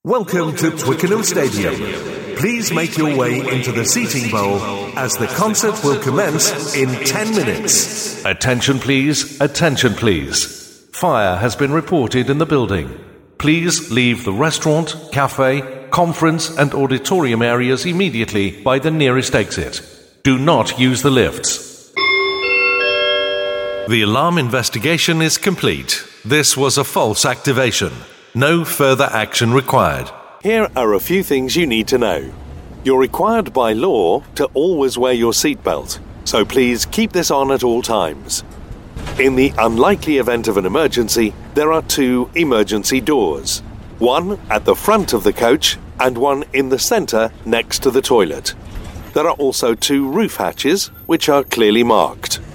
Welcome to Twickenham Stadium. Please make your way into the seating bowl as the concert will commence in 10 minutes. Attention please, attention please. Fire has been reported in the building. Please leave the restaurant, cafe, conference and auditorium areas immediately by the nearest exit. Do not use the lifts. The alarm investigation is complete. This was a false activation. No further action required. Here are a few things you need to know. You're required by law to always wear your seatbelt, so please keep this on at all times. In the unlikely event of an emergency, there are 2 emergency doors. One at the front of the coach and one in the centre next to the toilet. There are also 2 roof hatches, which are clearly marked.